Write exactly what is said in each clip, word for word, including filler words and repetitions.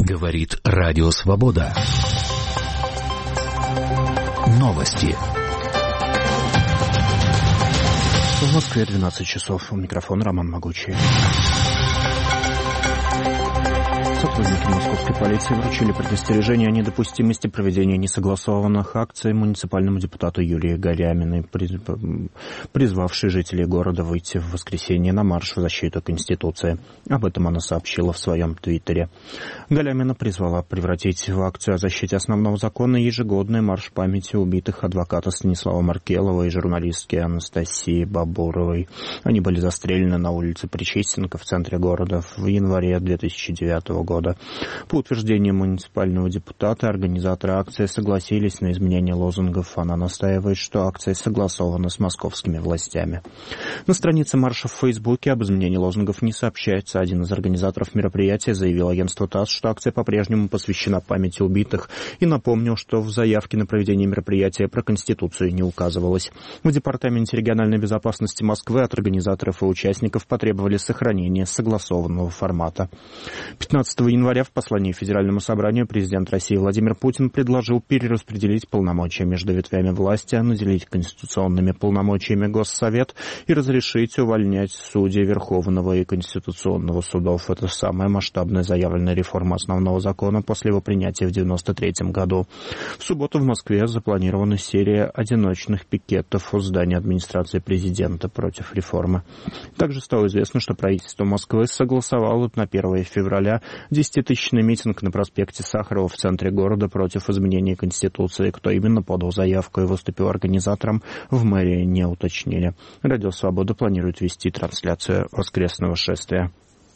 Говорит Радио Свобода. Новости. В Москве двенадцать часов. У микрофона Роман Могучий. Сотрудники московской полиции вручили предостережение о недопустимости проведения несогласованных акций муниципальному депутату Юлии Галяминой, призвавшей жителей города выйти в воскресенье на марш в защиту Конституции. Об этом она сообщила в своем твиттере. Галямина призвала превратить в акцию о защите основного закона ежегодный марш памяти убитых адвоката Станислава Маркелова и журналистки Анастасии Бабуровой. Они были застрелены на улице Причистенко в центре города в январе две тысячи девятого года. По утверждению муниципального депутата, организаторы акции согласились на изменение лозунгов. Она настаивает, что акция согласована с московскими властями. На странице марша в Фейсбуке об изменении лозунгов не сообщается. Один из организаторов мероприятия заявил агентству ТАСС, что акция по-прежнему посвящена памяти убитых, и напомнил, что в заявке на проведение мероприятия про Конституцию не указывалось. В Департаменте региональной безопасности Москвы от организаторов и участников потребовали сохранения согласованного формата. пятнадцатого января в послании Федеральному собранию президент России Владимир Путин предложил перераспределить полномочия между ветвями власти, наделить конституционными полномочиями Госсовет и разрешить увольнять судей Верховного и Конституционного судов. Это самая масштабная заявленная реформа основного закона после его принятия в девяносто третьем году. В субботу в Москве запланирована серия одиночных пикетов у здания администрации президента против реформы. Также стало известно, что правительство Москвы согласовало на первое февраля десятитысячный митинг на проспекте Сахарова в центре города против изменения Конституции. Кто именно подал заявку и выступил организатором, в мэрии не уточнили. Радио Свобода планирует вести трансляцию воскресного шествия.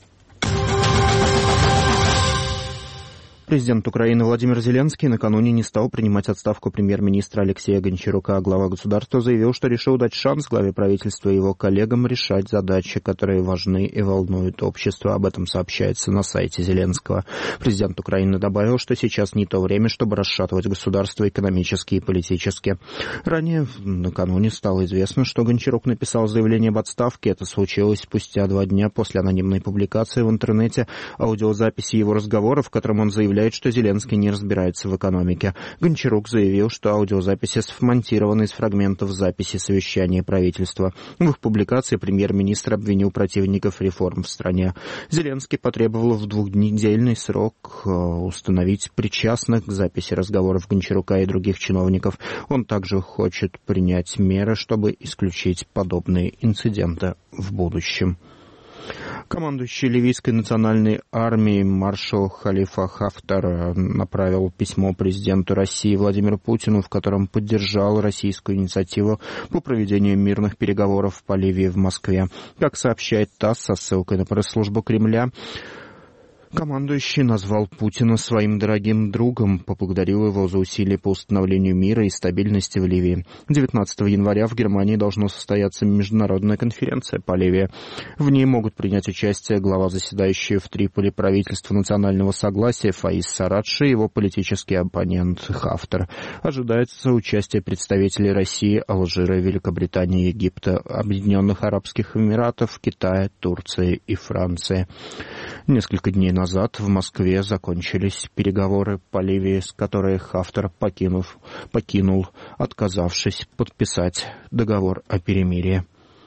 Президент Украины Владимир Зеленский накануне не стал принимать отставку премьер-министра Алексея Гончарука. Глава государства заявил, что решил дать шанс главе правительства и его коллегам решать задачи, которые важны и волнуют общество. Об этом сообщается на сайте Зеленского. Президент Украины добавил, что сейчас не то время, чтобы расшатывать государство экономически и политически. Ранее, накануне, стало известно, что Гончарук написал заявление об отставке. Это случилось спустя два дня после анонимной публикации в интернете аудиозаписи его разговора, в котором он заявляет, что Зеленский не разбирается в экономике. Гончарук заявил, что аудиозаписи смонтированы из фрагментов записи совещания правительства. В их публикации премьер-министр обвинил противников реформ в стране. Зеленский потребовал в двухнедельный срок установить причастных к записи разговоров Гончарука и других чиновников. Он также хочет принять меры, чтобы исключить подобные инциденты в будущем. Командующий ливийской национальной армией маршал Халифа Хафтар направил письмо президенту России Владимиру Путину, в котором поддержал российскую инициативу по проведению мирных переговоров по Ливии в Москве. Как сообщает ТАСС со ссылкой на пресс-службу Кремля, командующий назвал Путина своим дорогим другом, поблагодарил его за усилия по установлению мира и стабильности в Ливии. девятнадцатого января в Германии должна состояться международная конференция по Ливии. В ней могут принять участие глава заседающего в Триполи правительства национального согласия Фаиз Сарадши и его политический оппонент Хафтар. Ожидается участие представителей России, Алжира, Великобритании, Египта, Объединенных Арабских Эмиратов, Китая, Турции и Франции. Несколько дней назад в Москве закончились переговоры по Ливии, с которой Хафтар покинув, покинул, отказавшись подписать договор о перемирии.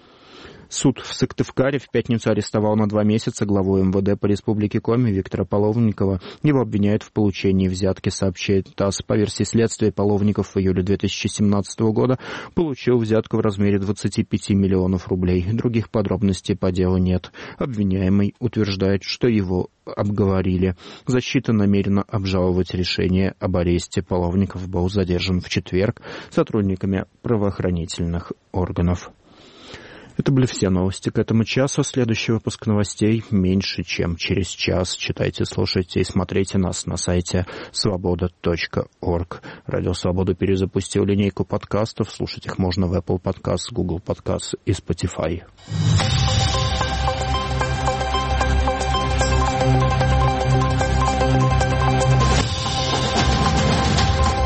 Суд в Сыктывкаре в пятницу арестовал на два месяца главу эм вэ дэ по республике Коми Виктора Половникова. Его обвиняют в получении взятки, сообщает ТАСС. По версии следствия, Половников в июле две тысячи семнадцатого года получил взятку в размере двадцати пяти миллионов рублей. Других подробностей по делу нет. Обвиняемый утверждает, что его обговорили. Защита намерена обжаловать решение об аресте. Половников был задержан в четверг сотрудниками правоохранительных органов. Это были все новости к этому часу. Следующий выпуск новостей меньше, чем через час. Читайте, слушайте и смотрите нас на сайте свобода точка орг. Радио Свобода перезапустил линейку подкастов. Слушать их можно в Apple Podcasts, Google Podcasts и Spotify.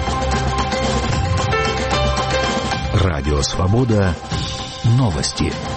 Радио Свобода. Новости.